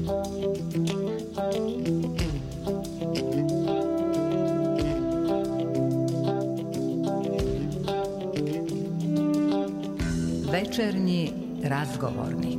Večernji razgovornik.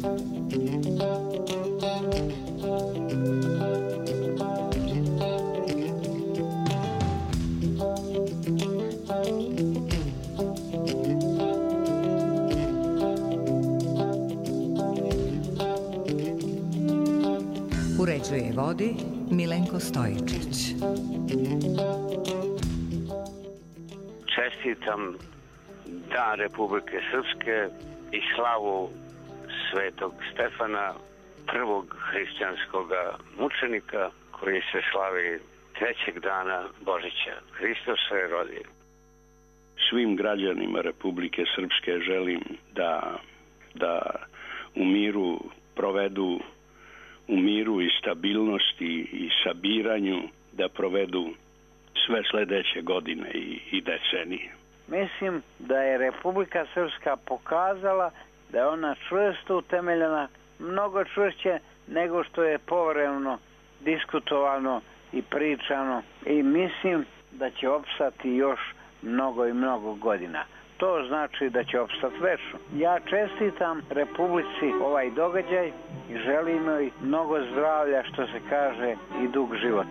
Uređuje i vodi Milenko Stojičić. Čestitam Dan Republike Srpske i slavu Svetog Stefana, prvog hrišćanskog mučenika koji se slavi 3. dana Božića. Hristos se rodi. Svim građanima Republike Srpske želim da u miru provedu, u miru i stabilnosti i sabiranju, da provedu sve sledeće godine i decenije. Mislim da je Republika Srpska pokazala da je ona čvrsto utemeljena, mnogo čvršće nego što je povremeno diskutovano i pričano, i mislim da će opstati još mnogo i mnogo godina. To znači da će opstati večno. Ja čestitam Republici ovaj događaj i želim joj mnogo zdravlja, što se kaže, i dug život.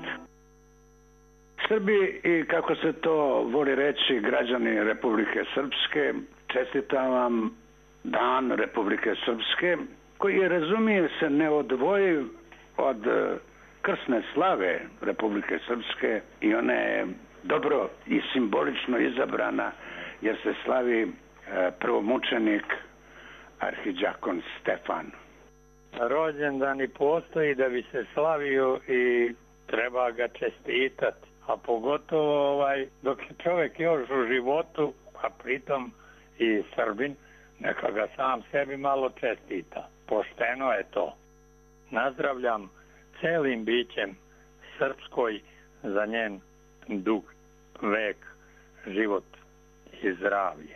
Srbi, i kako se to voli reći, građani Republike Srpske, čestitam vam Dan Republike Srpske, koji je, razumije se, neodvojiv od krsne slave Republike Srpske, i ona je dobro i simbolično izabrana jer se slavi prvomučenik arhidžakon Stefan. Rođendan i postoji da bi se slavio i treba ga čestitati, a pogotovo dok je čovjek još u životu, a pritom i Srbin, neka ga sam sebi malo čestita. Pošteno je to. Nazdravljam celim bićem Srpskoj za njen dug vek, život i zdravlje.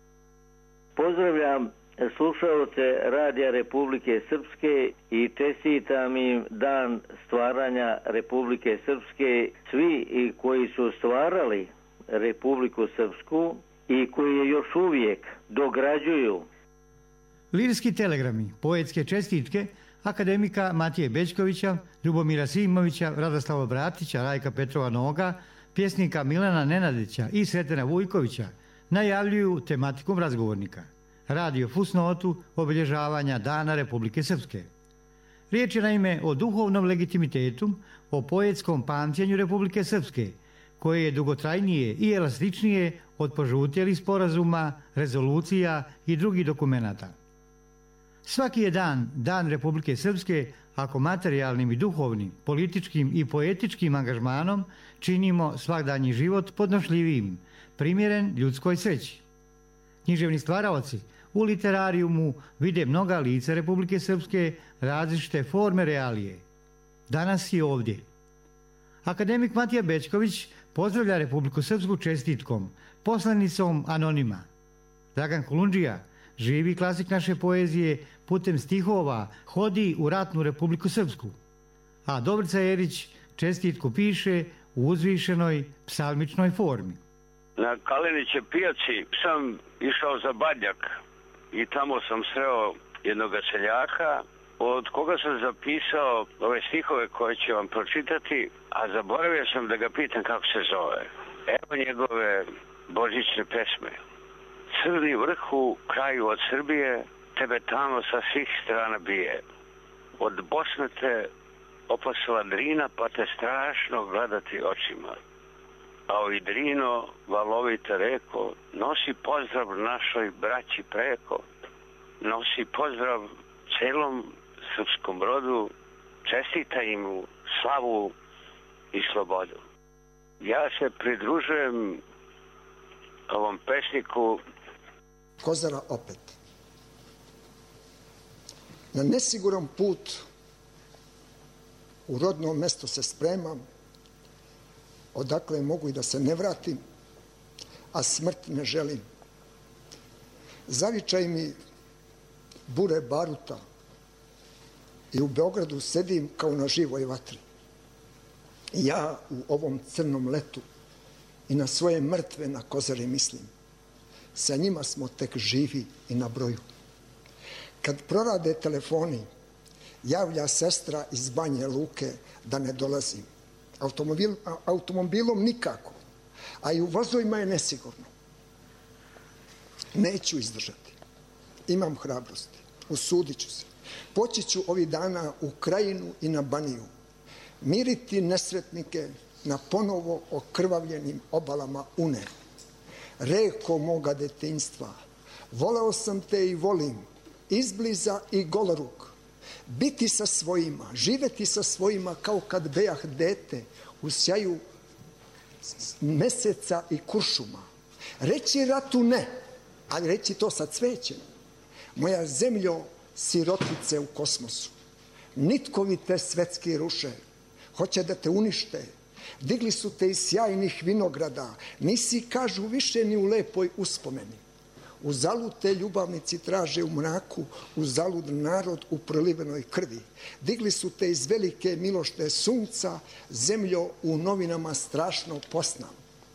Pozdravljam slušalce Radija Republike Srpske i čestitam im Dan stvaranja Republike Srpske. Svi koji su stvarali Republiku Srpsku i koji je još uvijek dograđuju. Lirski telegrami, poetske čestitke akademika Matije Bećkovića, Ljubomira Simovića, Radoslava Bratića, Rajka Petrova Noga, pjesnika Milana Nenadića i Sretena Vujkovića najavljuju tematikom razgovornika. Radio fusnotu obilježavanja Dana Republike Srpske. Riječ je naime o duhovnom legitimitetu, o poetskom pamćenju Republike Srpske, koje je dugotrajnije i elastičnije od požutjelih sporazuma, rezolucija i drugih dokumenata. Svaki je Dan Republike Srpske ako materijalnim i duhovnim, političkim i poetičkim angažmanom činimo svakdanji život podnošljivijim, primjeren ljudskoj sreći. Književni stvaraoci u literarijumu vide mnoga lica Republike Srpske, različite forme realije. Danas je ovdje. Akademik Matija Bećković pozdravlja Republiku Srpsku čestitkom, poslanicom anonima. Dragan Kolundžija, živi klasik naše poezije, putem stihova hodi u ratnu Republiku Srpsku. A Dobrica Jerić čestitku piše u uzvišenoj psalmičnoj formi. Na Kaleniće pijaci sam išao za Badnjak i tamo sam sreo jednog seljaka od koga sam zapisao ove stihove koje ću vam pročitati, a zaboravio sam da ga pitam kako se zove. Evo njegove božićne pesme. Crni vrh u kraju od Srbije, tebe tamo sa svih strana bije. Od Bosne te opasila Drina, pa te strašno gledati očima. A o Drino, valovita reko, nosi pozdrav našoj braći preko, nosi pozdrav celom srpskom rodu, čestita im slavu i slobodu. Ja se pridružujem ovom pesniku. Kozara opet. Na nesiguran put u rodno mesto se spremam, odakle mogu i da se ne vratim, a smrt ne želim. Zavičaj mi bure baruta i u Beogradu sedim kao na živoj vatri. Ja u ovom crnom letu i na svoje mrtve na Kozari mislim. Sa njima smo tek živi i na broju. Kad prorade telefoni, javlja sestra iz Banje Luke da ne dolazim. Automobilom nikako, a i u vozovima je nesigurno. Neću izdržati. Imam hrabrosti. Usudit ću se. Poći ću ovih dana u Krajinu i na Baniju. Miriti nesretnike na ponovo okrvavljenim obalama Une. Reko moga detinjstva, voleo sam te i volim, izbliza i goloruk. Biti sa svojima, živeti sa svojima kao kad bejah dete u sjaju meseca i kuršuma. Reći ratu ne, ali reći to sa cvećem. Moja zemljo, sirotice u kosmosu, nitkovi te svetski ruše, hoće da te unište. Digli su te iz sjajnih vinograda, nisi, kažu, više ni u lepoj uspomeni. Uzalud te ljubavnici traže u mraku, uzalud narod u prolivenoj krvi. Digli su te iz velike milošte sunca, zemljo u novinama strašno posna.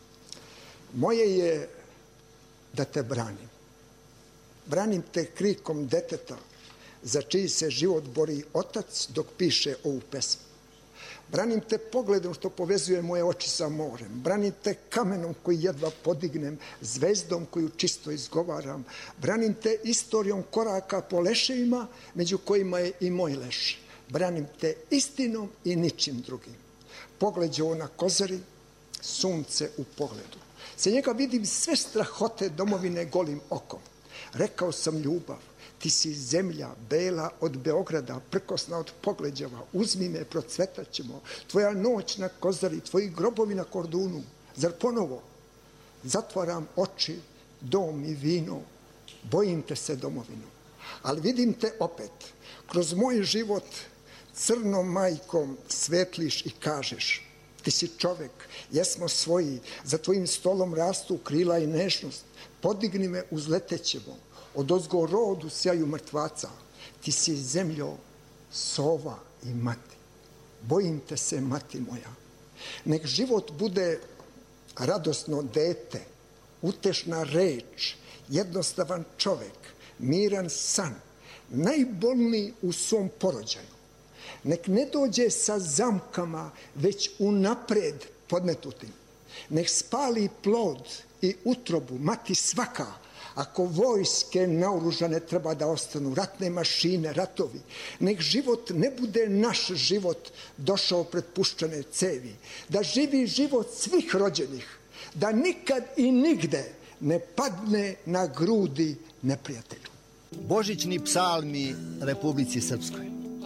Moje je da te branim. Branim te krikom deteta, za čiji se život bori otac dok piše ovu pesmu. Branim te pogledom što povezuje moje oči sa morem. Branim te kamenom koji jedva podignem, zvezdom koju čisto izgovaram. Branim te istorijom koraka po leševima, među kojima je i moj leš. Branim te istinom i ničim drugim. Pogled je na Kozari, sunce u pogledu. Sa njega vidim sve strahote domovine golim okom. Rekao sam ljubav, ti si zemlja bela od Beograda, prkosna od Pogleđeva, uzmi me, procvetat ćemo. Tvoja noć na Kozari, tvoji grobovi na Kordunu. Zar ponovo? Zatvaram oči, dom i vino, bojim te se domovinu. Ali vidim te opet, kroz moj život crnom majkom svetliš i kažeš, ti si čovek, jesmo svoji, za tvojim stolom rastu krila i nežnost, podigni me, uzletećemo. Odozgo rodu sjaju mrtvaca, ti si zemljo, sova i mati. Bojim te se, mati moja. Nek život bude radosno dete, utešna reč, jednostavan čovek, miran san, najbolniji u svom porođaju. Nek ne dođe sa zamkama, već unapred podmetutim. Nek spali plod i utrobu, mati svaka, ako vojske naoružane treba da ostanu, ratne mašine, ratovi. Nek život ne bude naš život došao pred puščane cevi. Da živi život svih rođenih. Da nikad i nigde ne padne na grudi neprijatelju. Božićni psalmi Republici Srpskoj.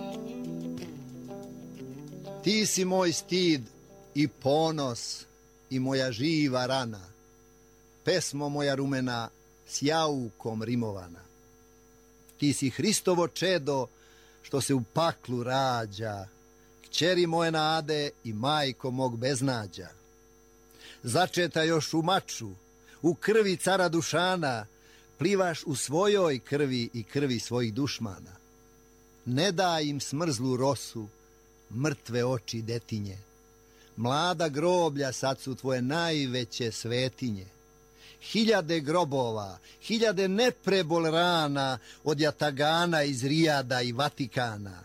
Ti si moj stid i ponos i moja živa rana. Pesmo moja rumena s jaukom rimovana. Ti si Hristovo čedo što se u paklu rađa, kćeri moje nade i majko mog beznađa. Začeta još u maču, u krvi cara Dušana, plivaš u svojoj krvi i krvi svojih dušmana. Ne daj im smrzlu rosu, mrtve oči detinje. Mlada groblja sad su tvoje najveće svetinje. Hiljade grobova, hiljade neprebol rana od jatagana iz Rijada i Vatikana.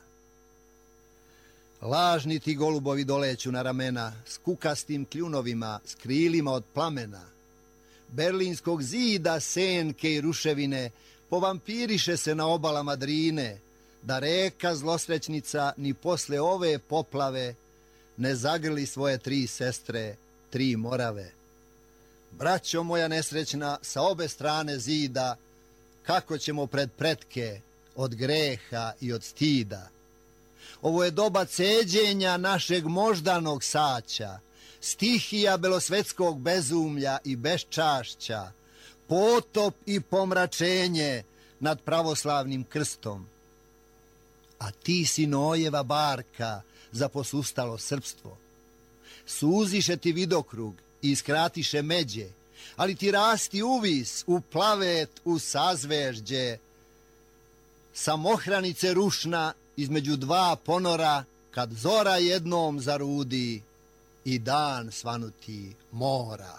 Lažni ti golubovi doleću na ramena s kukastim kljunovima, s krilima od plamena. Berlinskog zida senke i ruševine povampiriše se na obalama Drine, da reka zlosrećnica ni posle ove poplave ne zagrli svoje 3 sestre, 3 morave. Braćo moja nesrećna, sa obe strane zida, kako ćemo pred pretke od greha i od stida. Ovo je doba ceđenja našeg moždanog saća, stihija belosvetskog bezumlja i beščašća, potop i pomračenje nad pravoslavnim krstom. A ti si Nojeva barka za posustalo srpstvo. Suziše ti vidokrug i iskratiše međe, ali ti rasti uvis u plavet, u sazvežđe. Samohranice rušna između dva ponora, kad zora jednom zarudi i dan svanuti mora.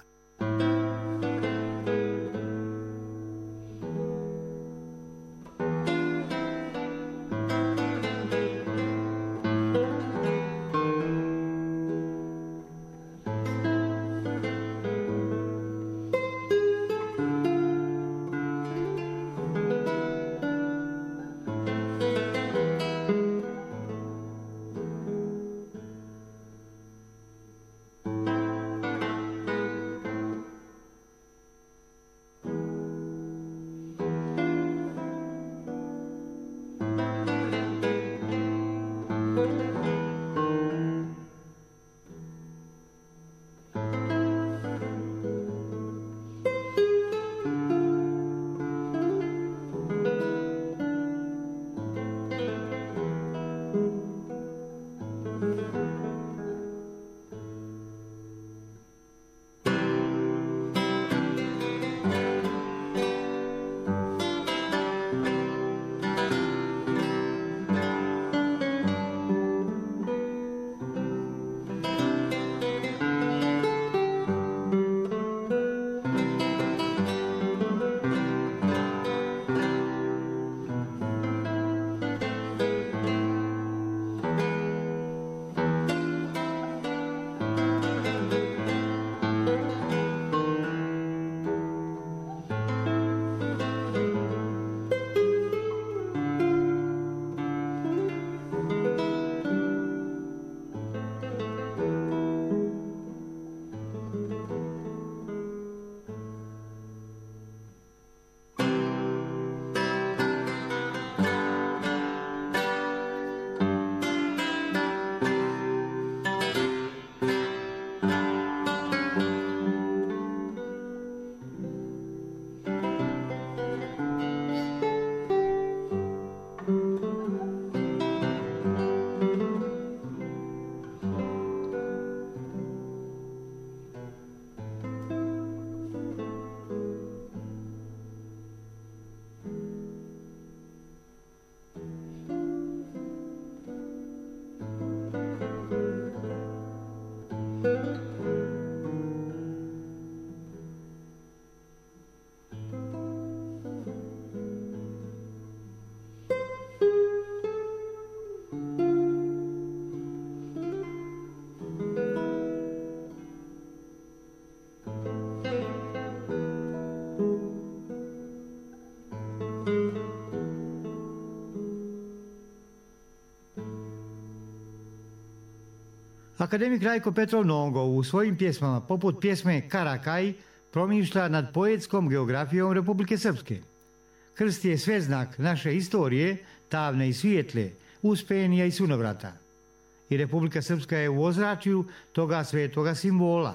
Akademik Rajko Petrov Nogo u svojim pjesmama, poput pjesme Karakaj, promišlja nad poetskom geografijom Republike Srpske. Krst je sveznak naše istorije, tamne i svijetle, uspenija i sunovrata. I Republika Srpska je u ozračju toga svetoga simbola.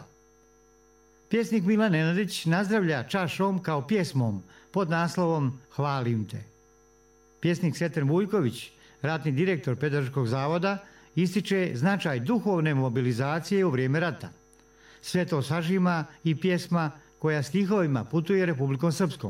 Pjesnik Milan Nenadić nazdravlja čašom kao pjesmom pod naslovom Hvalim te. Pjesnik Sreten Vujković, ratni direktor Pedagoškog zavoda, ističe značaj duhovne mobilizacije u vrijeme rata. Sve to sažima i pjesma koja stihovima putuje Republikom Srpskom.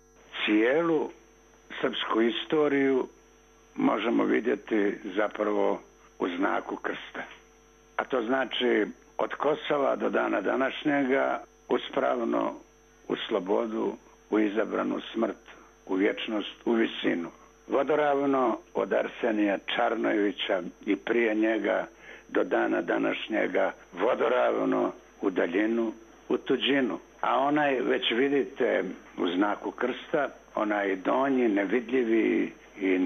Cijelu srpsku istoriju možemo vidjeti zapravo u znaku krsta. A to znači od Kosova do dana današnjega uspravno u slobodu, u izabranu smrt, u vječnost, u visinu. Vodoravno od Arsenija Čarnojevića i prije njega do dana današnjega vodoravno u daljinu, u tuđinu. A onaj, već vidite u znaku krsta, onaj donji, nevidljivi i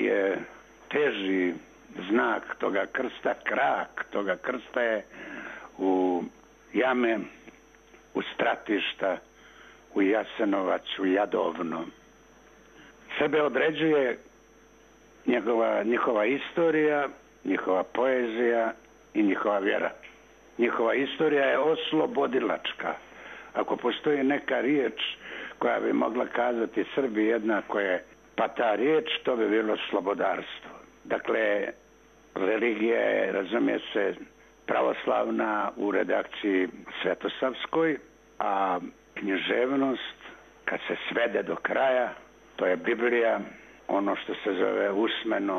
najteži znak toga krsta, krak toga krsta je u jame, u stratišta, u Jasenovac, u Jadovno. Sebe određuje njihova istorija, njihova poezija i njihova vjera. Njihova istorija je oslobodilačka. Ako postoji neka riječ koja bi mogla kazati Srbi jednako je, pa ta riječ to bi bilo slobodarstvo. Dakle, religija je, razumije se, pravoslavna u redakciji Svetosavskoj, a književnost, kad se svede do kraja, to je Biblija, ono što se zove usmeno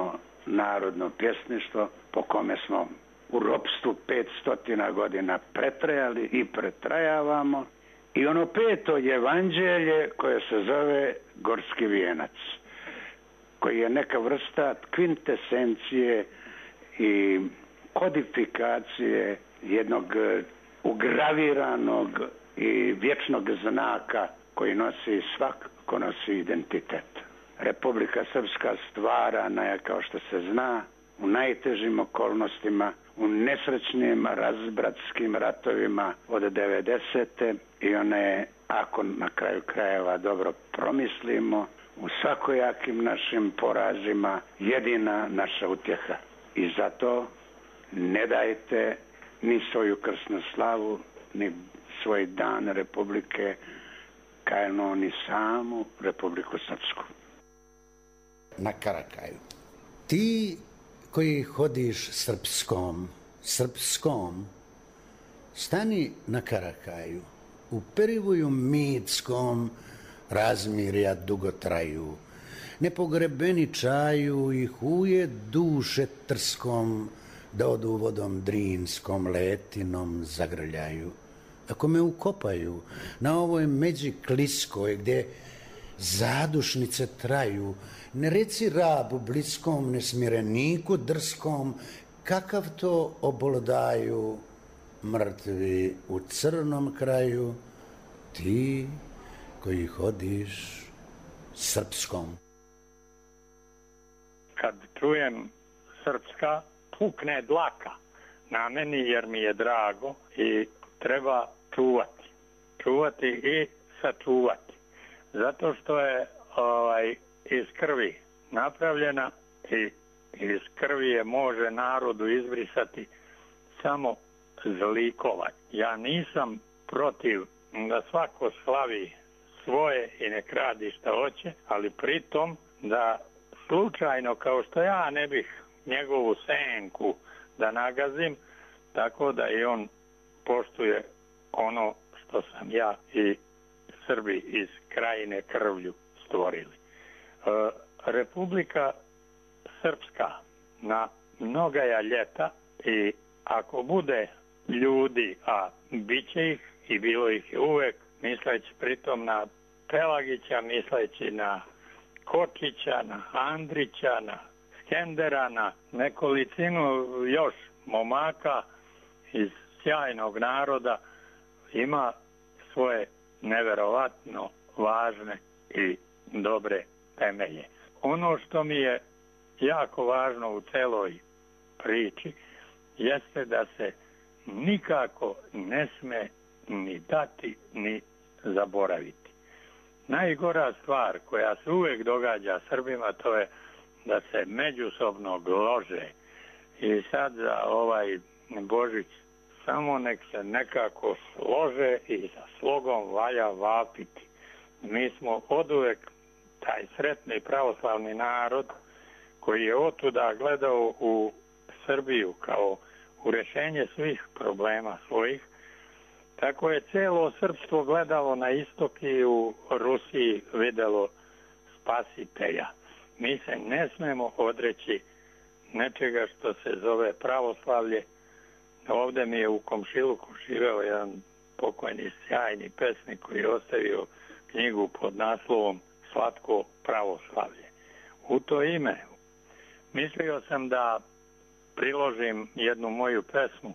narodno pjesništvo po kome smo u ropstvu 500 godina pretrajali i pretrajavamo. I ono peto evanđelje koje se zove Gorski vijenac, koji je neka vrsta kvintesencije i kodifikacije jednog ugraviranog i vječnog znaka koji nosi, svako nosi identitet. Republika Srpska stvarana je, kao što se zna, u najtežim okolnostima, u nesrećnim razbratskim ratovima od 90. i ona je, ako na kraju krajeva dobro promislimo, u svakojakim našim porazima jedina naša utjeha. I zato ne dajte ni svoju krsnu slavu, ni svoj dan Republike, kao ni samu Republiku Srpsku. Na Karakaju. Ti koji hodiš srpskom, stani na Karakaju. U perivoju mitskom razmirja dugo traju. Nepogrebeni čaju i huje duše trskom, da odu vodom drinskom letinom zagrljaju. Ako me ukopaju na ovoj međi kliskoj gdje zadušnice traju, ne reci rabu bliskom, nesmireniku drskom, kakav to obolodaju mrtvi u crnom kraju, ti koji hodiš srpskom. Kad čujem srpska, pukne dlaka na meni jer mi je drago i treba čuvati. Čuvati i sačuvati. Zato što je iz krvi napravljena i iz krvi je može narodu izbrisati samo zlikova. Ja nisam protiv da svako slavi svoje i nek radi šta hoće, ali pritom da slučajno, kao što ja ne bih njegovu senku da nagazim, tako da i on poštuje ono što sam ja i Srbi iz Krajine krvlju stvorili. Republika Srpska na mnogaja ljeta i ako bude ljudi, a bit će ih i bilo ih je uvek, misleći pritom na Pelagića, misleći na Kočića, na Andrića, na Skendera, na nekolicinu još momaka iz sjajnog naroda, ima svoje neverovatno važne i dobre temelje. Ono što mi je jako važno u celoj priči jeste da se nikako ne sme ni dati ni zaboraviti. Najgora stvar koja se uvek događa Srbima, to je da se međusobno glože. I sad za ovaj Božić samo nek se nekako slože i sa slogom valja vapiti. Mi smo oduvek taj sretni pravoslavni narod koji je otuda gledao u Srbiju kao u rešenje svih problema svojih. Tako je celo srpstvo gledalo na istok i u Rusiji videlo spasitelja. Mi se ne smemo odreći nečega što se zove pravoslavlje. Ovde mi je u komšiluku živeo jedan pokojni sjajni pesnik koji je ostavio knjigu pod naslovom Slatko pravoslavlje. U to ime mislio sam da priložim jednu moju pesmu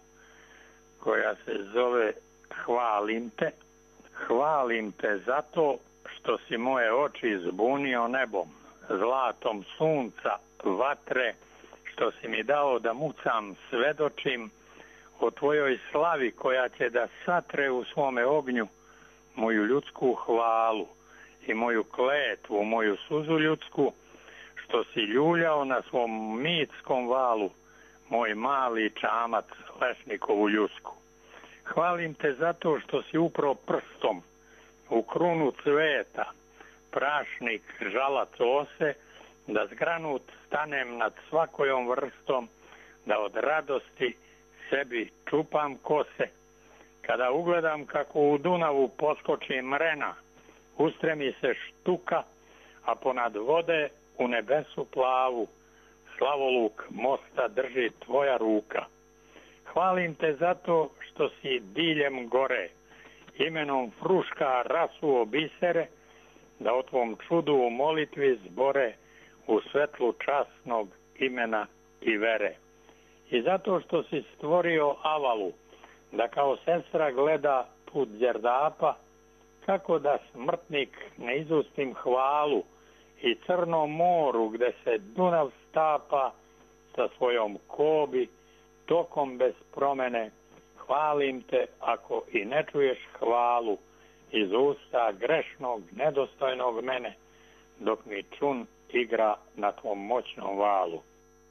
koja se zove Hvalim te. Hvalim te zato što si moje oči zbunio nebom, zlatom sunca, vatre, što si mi dao da mucam, svedočim o tvojoj slavi koja će da satre u svome ognju moju ljudsku hvalu i moju kletvu, moju suzu ljudsku, što si ljuljao na svom mitskom valu moj mali čamac Lešnikovu ljusku. Hvalim te zato što si upro prstom u krunu cveta, prašnik, žalac ose, da zgranut stanem nad svakojom vrstom, da od radosti sebi čupam kose. Kada ugledam kako u Dunavu poskoči mrena, ustremi se štuka, a ponad vode u nebesu plavu slavoluk mosta drži tvoja ruka. Hvalim te zato što si diljem gore, imenom Fruška rasuo bisere, da o tvom čudu u molitvi zbore u svetlu časnog imena i vere. I zato što si stvorio Avalu, da kao sestra gleda put Đerdapa, kako da smrtnik ne izustim hvalu i Crnom moru gde se Dunav stapa sa svojom Kobi, tokom bez promene, hvalim te ako i ne čuješ hvalu iz usta grešnog, nedostojnog mene, dok mi čun igra na tvom moćnom valu.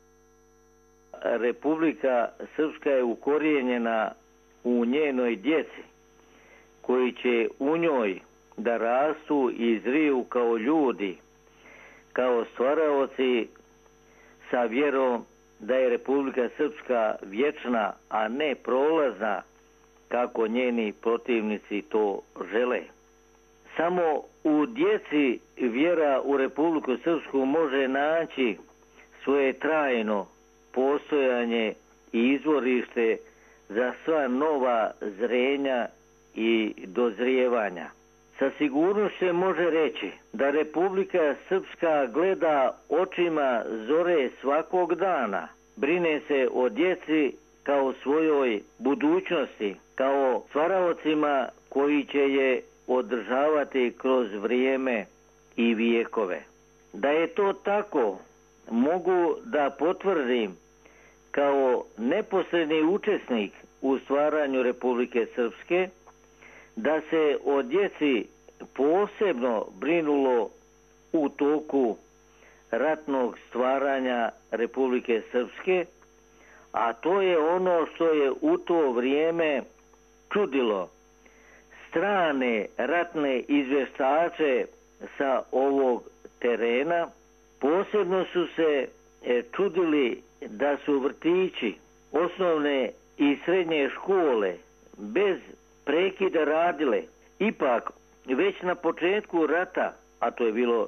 Republika Srpska je ukorijenjena u njenoj djeci, koji će u njoj da rastu i izriju kao ljudi, kao stvaraoci sa vjerom da je Republika Srpska vječna, a ne prolazna, kako njeni protivnici to žele. Samo u djeci vjera u Republiku Srpsku može naći svoje trajno postojanje i izvorište za sva nova zrenja i dozrijevanja. Sa sigurnošću se može reći da Republika Srpska gleda očima zore svakog dana, brine se o djeci kao svojoj budućnosti, kao stvaraocima koji će je održavati kroz vrijeme i vijekove. Da je to tako, mogu da potvrdim kao neposredni učesnik u stvaranju Republike Srpske, da se o djeci posebno brinulo u toku ratnog stvaranja Republike Srpske, a to je ono što je u to vrijeme čudilo strane ratne izvještače sa ovog terena. Posebno su se čudili da su vrtići, osnovne i srednje škole bez prekida radile. Ipak, već na početku rata, a to je bilo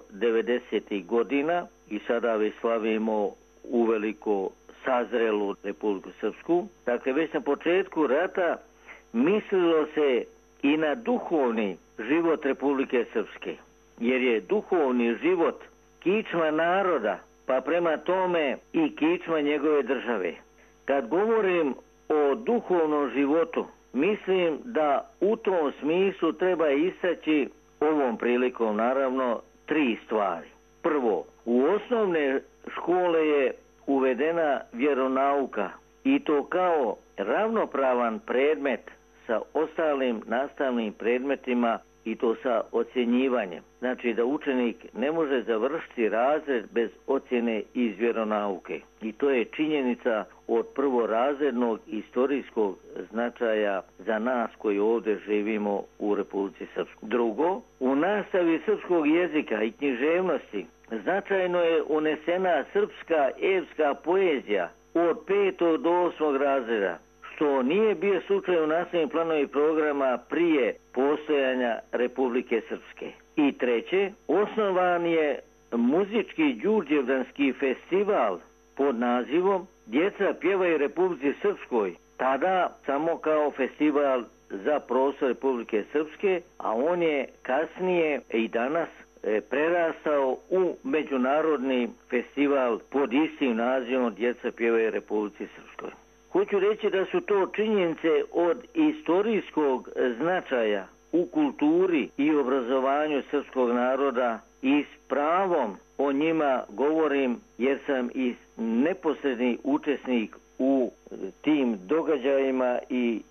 90. godina, i sada već slavimo uveliko sazrelu Republiku Srpsku, dakle već na početku rata mislilo se i na duhovni život Republike Srpske, jer je duhovni život kičma naroda, pa prema tome i kičma njegove države. Kad govorim o duhovnom životu, mislim da u tom smislu treba istaći ovom prilikom naravno 3 stvari. Prvo, u osnovne škole je uvedena vjeronauka i to kao ravnopravan predmet sa ostalim nastavnim predmetima i to sa ocjenjivanjem. Znači da učenik ne može završiti razred bez ocjene iz vjeronauke. I to je činjenica od prvorazrednog istorijskog značaja za nas koji ovdje živimo u Republici Srpskoj. Drugo, u nastavi srpskog jezika i književnosti značajno je unesena srpska epska poezija od 5. do 8. razreda, što nije bio slučaj u nastavnim planovima programa prije postojanja Republike Srpske. I treće, osnovan je muzički đurđevdanski festival pod nazivom Djeca pjevaju Republici Srpskoj, tada samo kao festival za prostor Republike Srpske, a on je kasnije i danas prerastao u međunarodni festival pod istim nazivom Djeca pjevaju Republici Srpskoj. Hoću reći da su to činjenice od istorijskog značaja u kulturi i obrazovanju srpskog naroda i s pravom o njima govorim jer sam i neposredni učesnik u tim događajima i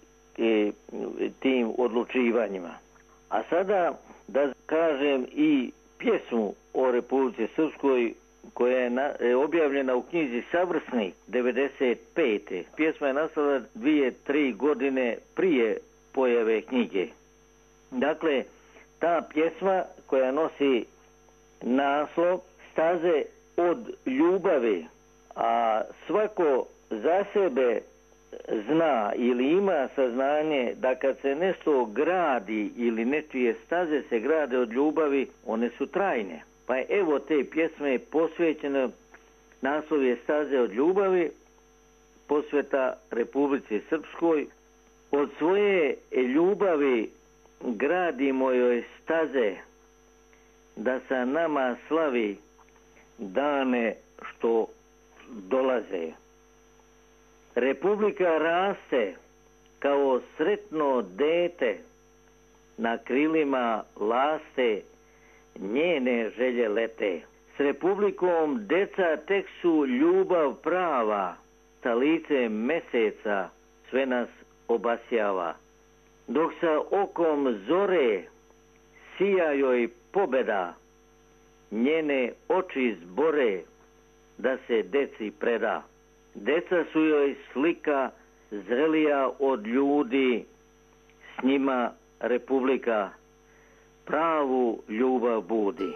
tim odlučivanjima. A sada da kažem i pjesmu o Republici Srpskoj koja je objavljena u knjizi Savrsni 95. Pjesma je nastala 2-3 godine prije pojave knjige. Dakle, ta pjesma koja nosi naslov Staze od ljubavi, a svako za sebe zna ili ima saznanje da kad se nešto gradi ili nečije staze se grade od ljubavi, one su trajne. Pa je evo te pjesme posvećene Naslov je Staze od ljubavi, posveta Republici Srpskoj. Od svoje ljubavi gradimo joj staze, da sa nama slavi dane što dolaze. Republika raste kao sretno dete, na krilima laste njene želje lete. S Republikom deca tek su ljubav prava, sa licem meseca sve nas obasjava. Dok sa okom zore sija joj pobeda, njene oči zbore da se deci preda. Deca su joj slika zrelija od ljudi, s njima Republika pravu ljubav budi.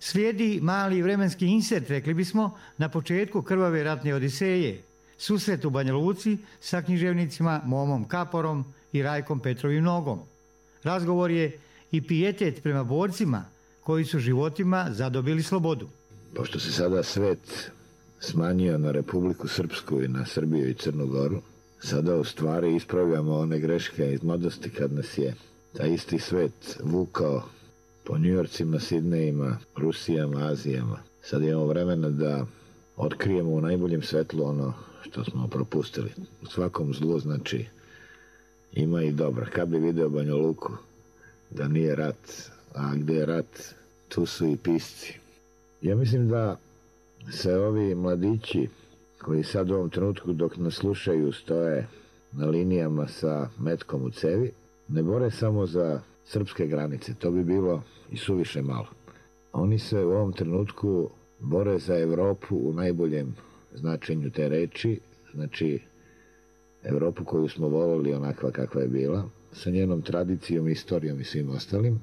Slijedi mali vremenski insert, rekli bismo, na početku krvave ratne odiseje. Susret u Banja Luci sa književnicima Momom Kaporom i Rajkom Petrovim Nogom. Razgovor je i pijetet prema borcima koji su životima zadobili slobodu. Pošto se sada svet smanjio na Republiku Srpsku i na Srbiju i Crnu Goru, sada u stvari ispravljamo one greške iz mladosti kad nas je taj isti svet vukao po Njujorcima, Sidnejima, Rusijama, Azijama. Sad imamo vremena da otkrijemo u najboljem svetlu ono što smo propustili. U svakom zlu, znači, ima i dobro. Kad bi video Banja Luku da nije rat, a gdje je rat, tu su i pisci. Ja mislim da se ovi mladići koji sad u ovom trenutku dok nas slušaju stoje na linijama sa metkom u cevi, ne bore samo za srpske granice, to bi bilo i suviše malo. Oni se u ovom trenutku bore za Evropu u najboljem značenju te reči, znači Evropu koju smo volili onakva kakva je bila, sa njenom tradicijom, istorijom i svim ostalim,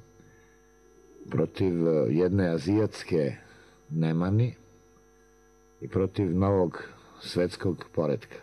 protiv jedne azijatske nemani i protiv novog svetskog poretka.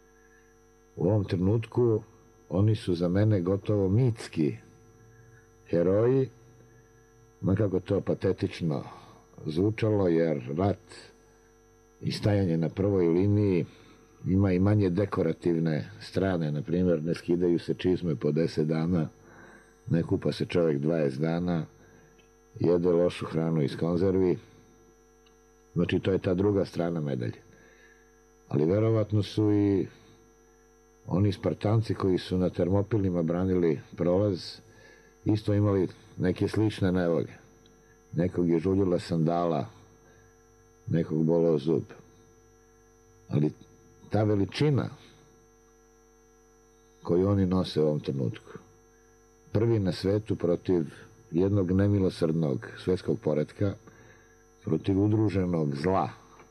U ovom trenutku oni su za mene gotovo mitski heroji, makako to patetično zvučalo, jer rat i stajanje na prvoj liniji ima i manje dekorativne strane. Na primjer, ne skidaju se čizme po 10 dana, ne kupa se čovjek 20 dana, jede lošu hranu iz konzervi. Znači, to je ta druga strana medalje. Ali verovatno su i oni Spartanci koji su na Termopilima branili prolaz isto imali neke slične nevolje. Nekog je žuljila sandala, nekog bolao zub. Ali ta veličina koju oni nose u ovom trenutku, prvi na svetu protiv jednog nemilosrdnog svetskog poretka, protiv udruženog zla,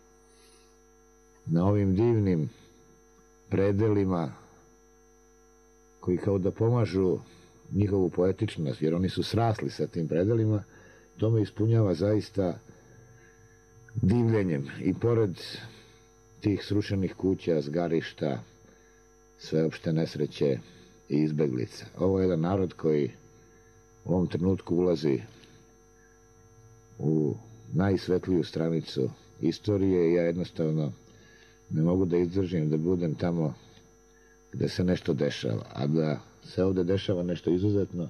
na ovim divnim predelima koji kao da pomažu njihovu poetičnost, jer oni su srasli sa tim predelima, to me ispunjava zaista divljenjem. I pored tih srušenih kuća, zgarišta, sveopšte nesreće i izbeglica. Ovo je jedan narod koji u ovom trenutku ulazi u najsvetliju stranicu istorije i ja jednostavno ne mogu da izdržim da budem tamo gde se nešto dešava. A da se ovde dešava nešto izuzetno,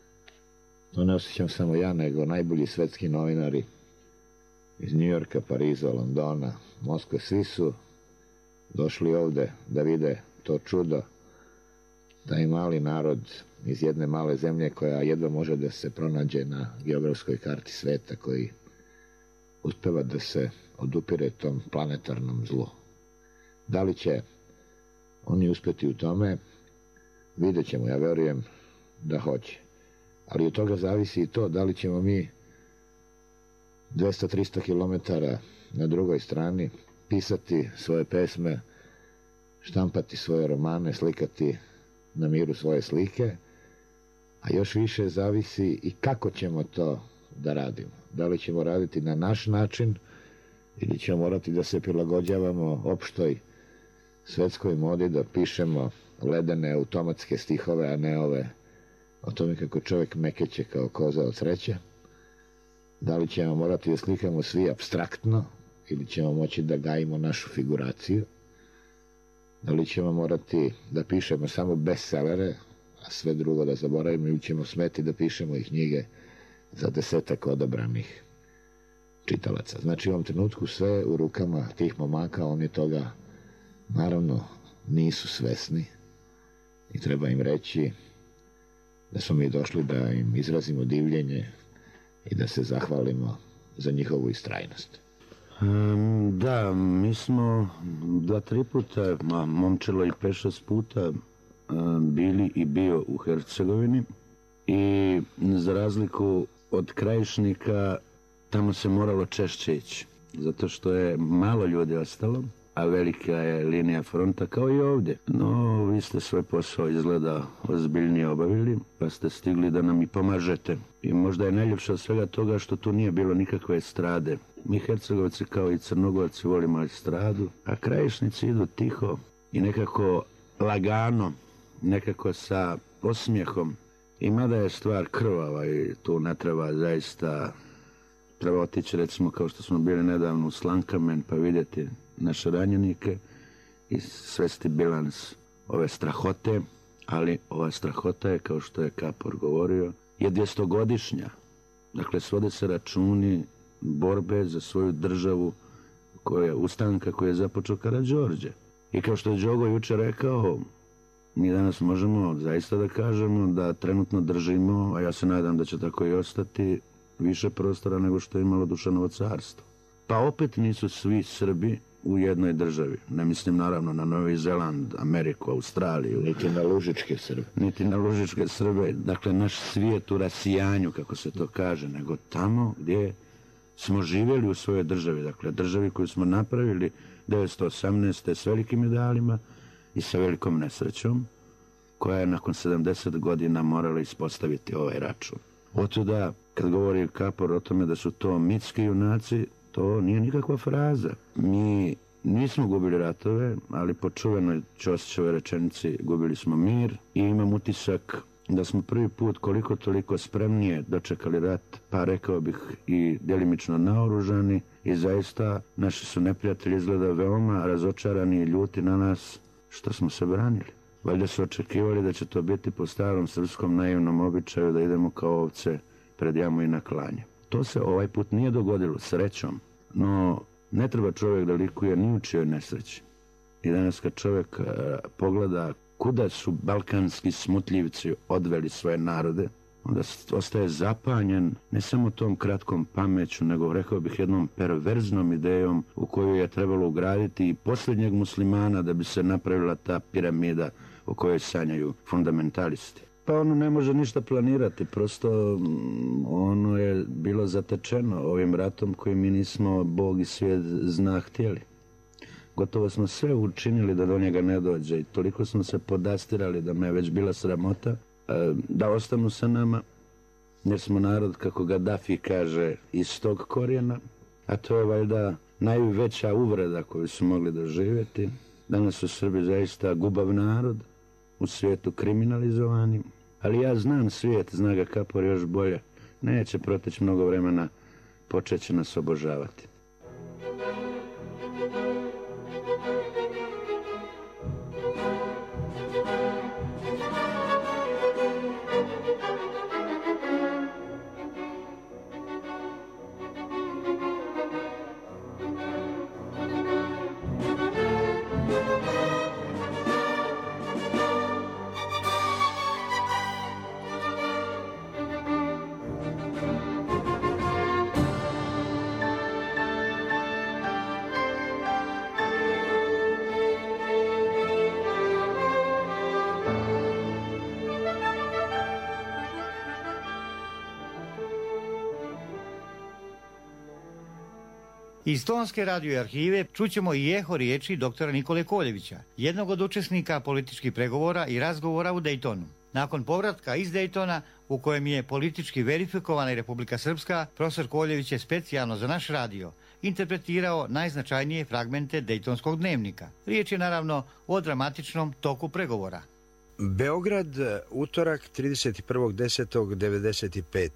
to ne osjećam samo ja, nego najbolji svetski novinari iz Njujorka, Pariza, Londona, Moskve. Svi su došli ovde da vide to čudo, taj mali narod iz jedne male zemlje koja jedva može da se pronađe na geografskoj karti sveta, koji uspeva da se odupire tom planetarnom zlu. Da li će oni uspeti u tome, vidjet ćemo, ja verujem da hoće. Ali od toga zavisi i to da li ćemo mi 200-300 km na drugoj strani pisati svoje pesme, štampati svoje romane, slikati na miru svoje slike, a još više zavisi i kako ćemo to da radimo. Da li ćemo raditi na naš način ili ćemo morati da se prilagođavamo opštoj svetskoj modi, da pišemo ledene automatske stihove, a ne ove o tome kako čovjek mekeće kao koza od sreće. Da li ćemo morati da slikamo svi apstraktno ili ćemo moći da gajimo našu figuraciju. Da li ćemo morati da pišemo samo bestsellere, a sve drugo da zaboravimo, ili ćemo smeti da pišemo i knjige za 10 odabranih čitalaca. Znači u ovom trenutku sve u rukama tih momaka, oni toga naravno nisu svesni i treba im reći da smo mi došli da im izrazimo divljenje i da se zahvalimo za njihovu istrajnost. Da, mi smo 2-3 puta, Momčilo i 5-6 puta bili i bio u Hercegovini i za razliku od Krajišnika tamo se moralo češće ići, zato što je malo ljudi ostalo, a velika je linija fronta kao i ovdje. No, vi ste svoj posao izgleda ozbiljnije obavili, pa ste stigli da nam i pomažete. I možda je najljepše od svega toga što tu nije bilo nikakve estrade. Mi Hercegovci kao i Crnogorci volimo estradu, a Krajišnici idu tiho i nekako lagano, nekako sa osmijehom. I mada je stvar krvava i tu ne treba zaista, treba otići recimo kao što smo bili nedavno u Slankamen pa vidjeti naše ranjenike i svesti bilans ove strahote, ali ova strahota je, kao što je Kapor govorio, je 200-godišnja. Dakle, svode se računi borbe za svoju državu, ustanka koji je započeo Karađorđe. I kao što je Đogo jučer rekao, mi danas možemo zaista da kažemo da trenutno držimo, a ja se nadam da će tako i ostati, više prostora nego što je imalo Dušanovo carstvo. Pa opet nisu svi Srbi u jednoj državi. Ne mislim naravno na Novi Zeland, Ameriku, Australiju. Niti na Lužičke Srbe. Niti na Lužičke Srbe. Dakle, naš svijet u rasijanju, kako se to kaže, nego tamo gdje smo živjeli u svojoj državi. Dakle, državi koju smo napravili 1918. s velikim idealima i sa velikom nesrećom, koja je nakon 70 godina morala ispostaviti ovaj račun. Otuda, kad govori Kapor o tome da su to mitski junaci, to nije nikakva fraza. Mi nismo gubili ratove, ali po čuvenoj Ćosićevoj rečenici gubili smo mir i imam utisak da smo prvi put koliko toliko spremnije dočekali rat, pa rekao bih i djelimično naoružani, i zaista naši su neprijatelji izgleda veoma razočarani i ljuti na nas što smo se branili. Valjda su očekivali da će to biti po starom srpskom naivnom običaju da idemo kao ovce pred jamu i na klanje. To se ovaj put nije dogodilo, srećom, no ne treba čovjek da likuje ni u čijoj nesreći. I danas kad čovjek pogleda kuda su balkanski smutljivci odveli svoje narode, onda ostaje zapanjen ne samo tom kratkom pameću, nego rekao bih jednom perverznom idejom u koju je trebalo ugraditi i posljednjeg muslimana da bi se napravila ta piramida o kojoj sanjaju fundamentalisti. Pa ono ne može ništa planirati, prosto ono je bilo zatečeno ovim ratom koji mi nismo, Bog i svijet zna, htjeli. Gotovo smo sve učinili da do njega ne dođe i toliko smo se podastirali da me je već bila sramota da ostanu sa nama, jer smo narod, kako Gaddafi kaže, iz tog korijena, a to je valjda najveća uvreda koju su mogli doživjeti. Danas su Srbi zaista gubav narod, u svijetu kriminalizovani, ali ja znam svijet, zna ga Kapor još bolje, neće proteći mnogo vremena, počet će nas obožavati. Iz Tonske radio arhive čućemo i eho riječi doktora Nikole Koljevića, jednog od učesnika političkih pregovora i razgovora u Dejtonu. Nakon povratka iz Dejtona, u kojem je politički verifikovana i Republika Srpska, profesor Koljević je specijalno za naš radio interpretirao najznačajnije fragmente Dejtonskog dnevnika. Riječ je naravno o dramatičnom toku pregovora. Beograd, utorak 31.10.95.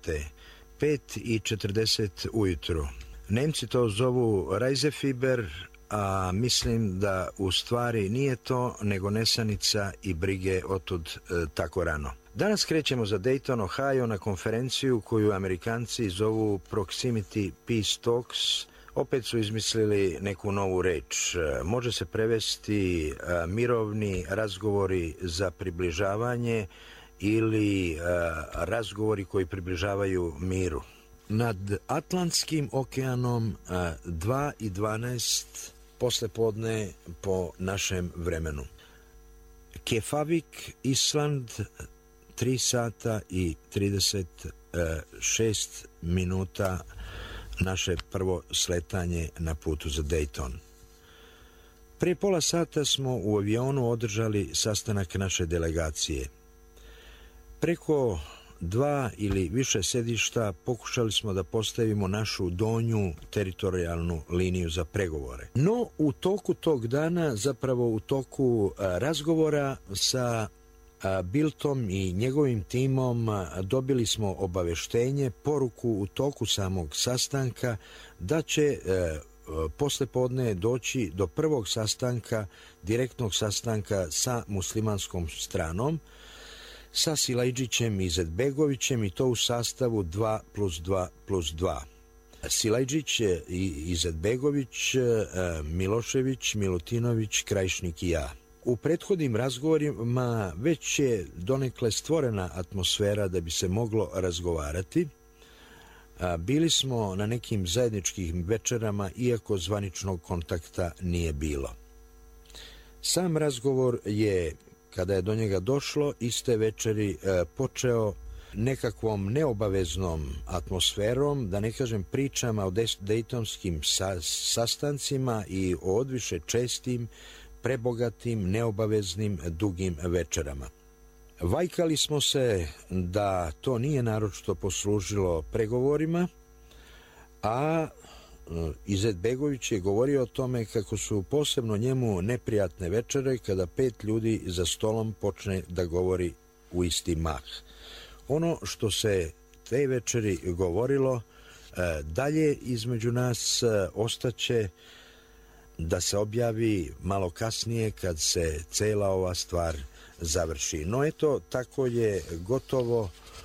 5:40 ujutru. Nemci to zovu Reisefiber, a mislim da u stvari nije to nego nesanica i brige otud tako rano. Danas krećemo za Dayton, Ohio na konferenciju koju Amerikanci zovu Proximity Peace Talks. Opet su izmislili neku novu reč. Može se prevesti mirovni razgovori za približavanje ili razgovori koji približavaju miru. Nad Atlantskim okeanom 2:12 poslepodne po našem vremenu. Kefavik, Island, 3:36 naše prvo sletanje na putu za Dayton. Pre pola sata smo u avionu održali sastanak naše delegacije. Preko 2 ili više sedišta pokušali smo da postavimo našu donju teritorijalnu liniju za pregovore. No, u toku tog dana, zapravo u toku razgovora sa Bildtom i njegovim timom, dobili smo obaveštenje, poruku u toku samog sastanka da će poslepodne doći do prvog sastanka, direktnog sastanka sa muslimanskom stranom, sa Silajdžićem i Izetbegovićem, i to u sastavu 2+2+2. Silajdžić, Izetbegović, Milošević, Milutinović, Krajišnik i ja. U prethodnim razgovorima već je donekle stvorena atmosfera da bi se moglo razgovarati. Bili smo na nekim zajedničkim večerama, iako zvaničnog kontakta nije bilo. Sam razgovor je, kada je do njega došlo, iste večeri počeo nekakvom neobaveznom atmosferom, da ne kažem pričama o dejtonskim sastancima i o odviše čestim, prebogatim, neobaveznim, dugim večerama. Vajkali smo se da to nije naročito poslužilo pregovorima, a Izetbegović je govorio o tome kako su posebno njemu neprijatne večere kada 5 ljudi za stolom počne da govori u isti mah. Ono što se te večeri govorilo dalje između nas ostaće da se objavi malo kasnije kad se cela ova stvar završi. No eto, tako je gotovo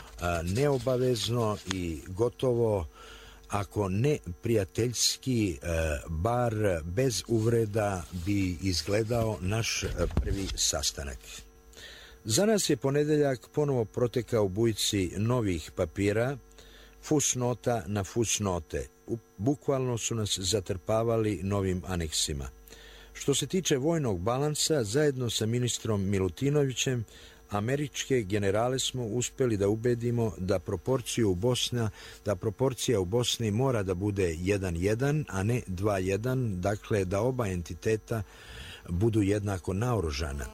neobavezno i gotovo, ako ne prijateljski, bar bez uvreda, bi izgledao naš prvi sastanak. Za nas je ponedeljak ponovo protekao u bujici novih papira, fusnota na fusnote. Bukvalno su nas zatrpavali novim aneksima. Što se tiče vojnog balansa, zajedno sa ministrom Milutinovićem, američke generale smo uspeli da ubedimo da proporcija u Bosni mora da bude 1:1, a ne 2:1, dakle da oba entiteta budu jednako naoružana.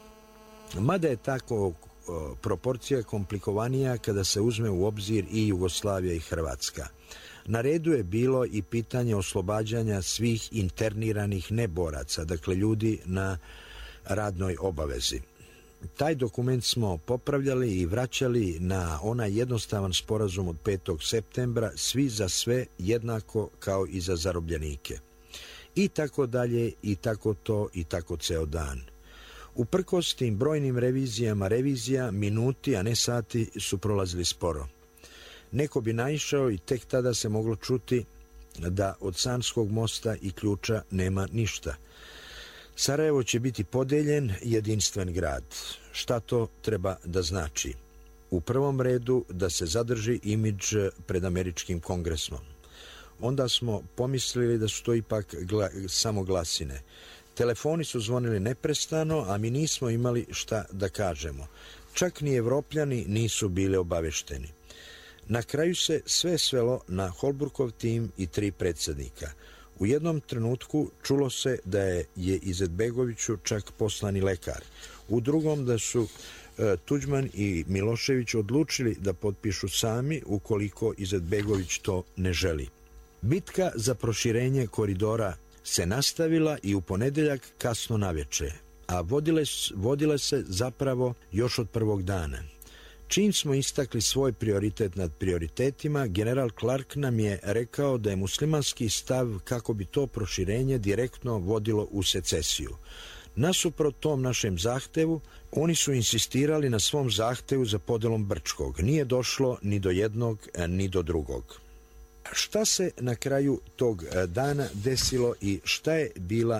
Mada je tako proporcija komplikovanija kada se uzme u obzir i Jugoslavija i Hrvatska. Na redu je bilo i pitanje oslobađanja svih interniranih neboraca, dakle ljudi na radnoj obavezi. Taj dokument smo popravljali i vraćali na onaj jednostavan sporazum od 5. septembra, svi za sve jednako kao i za zarobljenike. I tako dalje, i tako to, i tako ceo dan. Uprkos tim brojnim revizija, minuti, a ne sati, su prolazili sporo. Neko bi naišao i tek tada se moglo čuti da od Sanskog mosta i ključa nema ništa. Sarajevo će biti podeljen, jedinstven grad. Šta to treba da znači? U prvom redu da se zadrži imidž pred američkim kongresom. Onda smo pomislili da su to ipak samo glasine. Telefoni su zvonili neprestano, a mi nismo imali šta da kažemo. Čak ni Evropljani nisu bili obavešteni. Na kraju se sve svelo na Holbrukov tim i 3 predsjednika. U jednom trenutku čulo se da je Izetbegoviću čak poslani lekar. U drugom da su Tuđman i Milošević odlučili da potpišu sami ukoliko Izetbegović to ne želi. Bitka za proširenje koridora se nastavila i u ponedeljak kasno naveče, a vodile se zapravo još od prvog dana. Čim smo istakli svoj prioritet nad prioritetima, general Clark nam je rekao da je muslimanski stav kako bi to proširenje direktno vodilo u secesiju. Nasuprot tom našem zahtevu, oni su insistirali na svom zahtevu za podelom Brčkog. Nije došlo ni do jednog, ni do drugog. Šta se na kraju tog dana desilo i šta je bila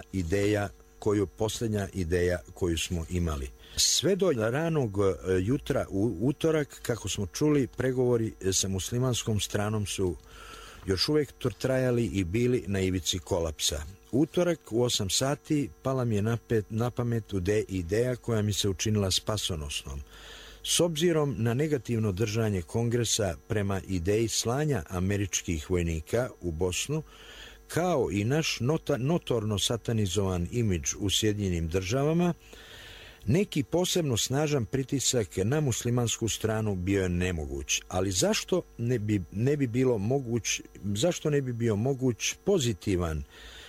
posljednja ideja koju smo imali? Sve do ranog jutra u utorak, kako smo čuli, pregovori sa muslimanskom stranom su još uvijek trajali i bili na ivici kolapsa. Utorak u 8 sati pala mi je na pamet ideja koja mi se učinila spasonosnom. S obzirom na negativno držanje Kongresa prema ideji slanja američkih vojnika u Bosnu, kao i naš notorno satanizovan imidž u Sjedinjenim državama, neki posebno snažan pritisak na muslimansku stranu bio je nemoguć. Ali zašto ne bi bio moguć pozitivan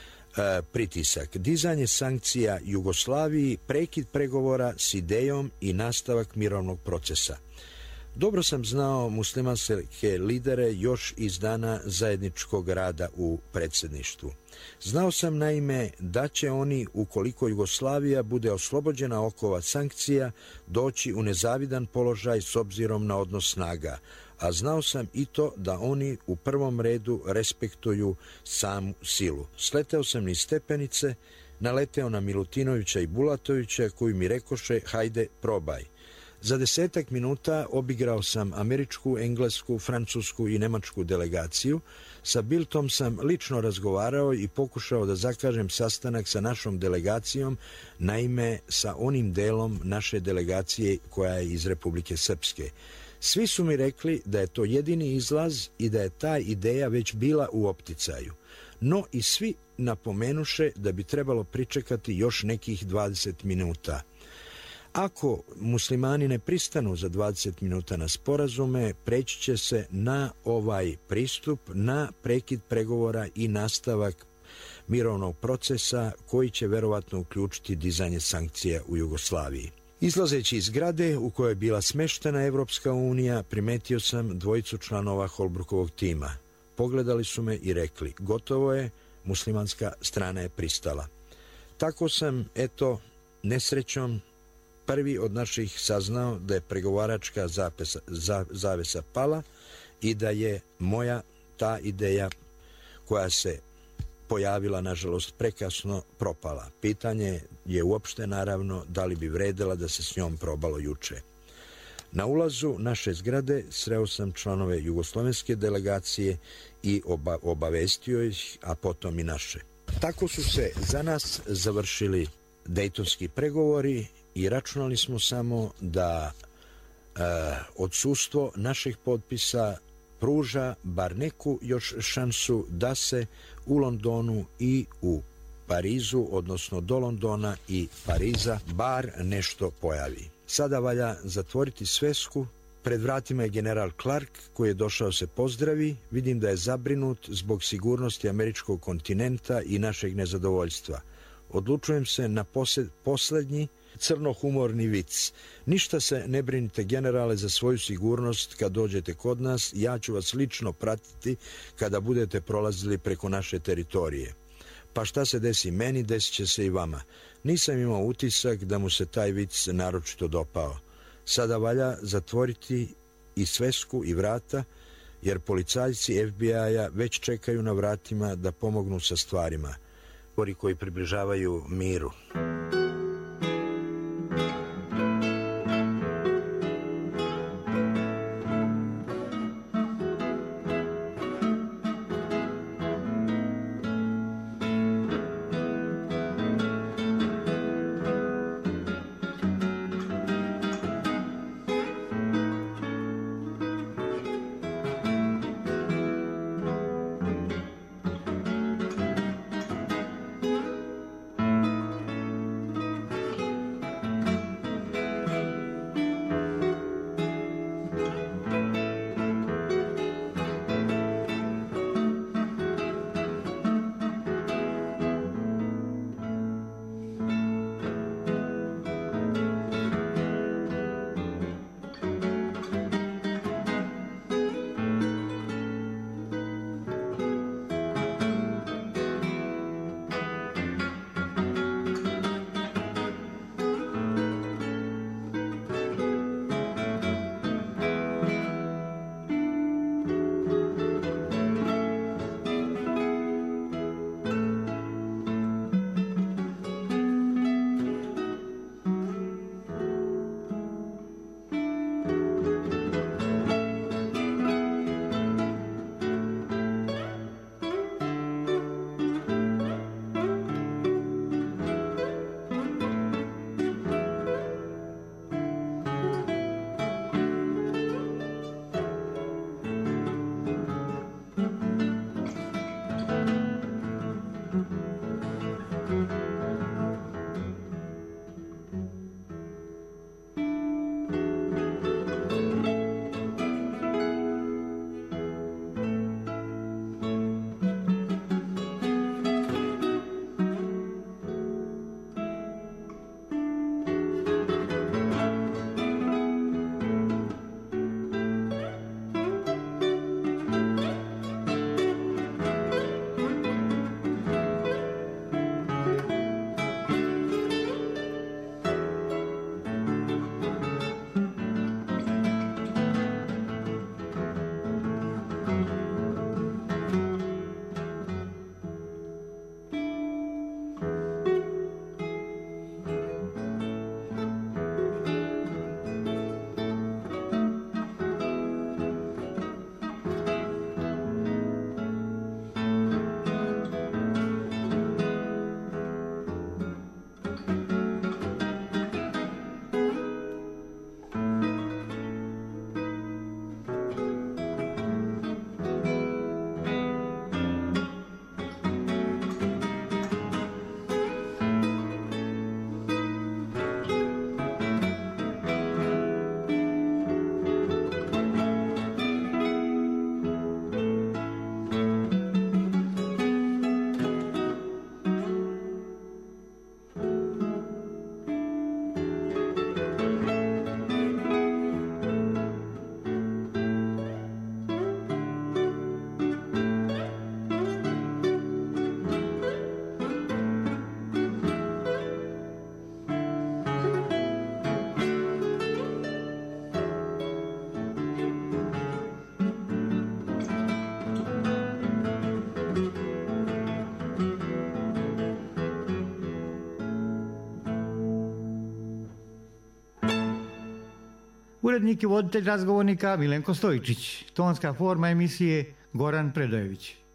pritisak? Dizanje sankcija Jugoslaviji, prekid pregovora s idejom i nastavak mirovnog procesa. Dobro sam znao muslimanske lidere još iz dana zajedničkog rada u predsjedništvu. Znao sam naime da će oni, ukoliko Jugoslavija bude oslobođena okova sankcija, doći u nezavidan položaj s obzirom na odnos snaga, a znao sam i to da oni u prvom redu respektuju samu silu. Sleteo sam niz stepenice, naleteo na Milutinovića i Bulatovića koji mi rekoše: hajde, probaj. Za 10 minuta obigrao sam američku, englesku, francusku i nemačku delegaciju. Sa Bildtom sam lično razgovarao i pokušao da zakažem sastanak sa našom delegacijom, naime sa onim delom naše delegacije koja je iz Republike Srpske. Svi su mi rekli da je to jedini izlaz i da je ta ideja već bila u opticaju. No i svi napomenuše da bi trebalo pričekati još nekih 20 minuta. Ako muslimani ne pristanu za 20 minuta na sporazume, preći će se na ovaj pristup, na prekid pregovora i nastavak mirovnog procesa koji će verovatno uključiti dizanje sankcija u Jugoslaviji. Izlazeći iz zgrade u kojoj je bila smeštena Evropska unija, primetio sam dvojicu članova Holbrookovog tima. Pogledali su me i rekli: gotovo je, muslimanska strana je pristala. Tako sam, nesrećom, prvi od naših saznao da je pregovaračka zavesa pala i da je moja ta ideja koja se pojavila, nažalost, prekasno propala. Pitanje je uopšte, naravno, da li bi vredela da se s njom probalo juče. Na ulazu naše zgrade sreo sam članove jugoslovenske delegacije i obavestio ih, a potom i naše. Tako su se za nas završili dejtonski pregovori i računali smo samo da odsustvo naših potpisa pruža bar neku još šansu da se u Londonu i u Parizu, odnosno do Londona i Pariza, bar nešto pojavi. Sada valja zatvoriti svesku. Pred vratima je general Clark koji je došao se pozdravi. Vidim da je zabrinut zbog sigurnosti američkog kontinenta i našeg nezadovoljstva. Odlučujem se na poslednji crnohumorni vic. Ništa se ne brinite, generale, za svoju sigurnost kad dođete kod nas. Ja ću vas lično pratiti kada budete prolazili preko naše teritorije. Pa šta se desi meni, desit će se i vama. Nisam imao utisak da mu se taj vic naročito dopao. Sada valja zatvoriti i svesku i vrata, jer policajci FBI-a već čekaju na vratima da pomognu sa stvarima. Koji približavaju miru. Urednik i voditelj razgovornika Milenko Stojičić. Tonska forma emisije Goran Predojević.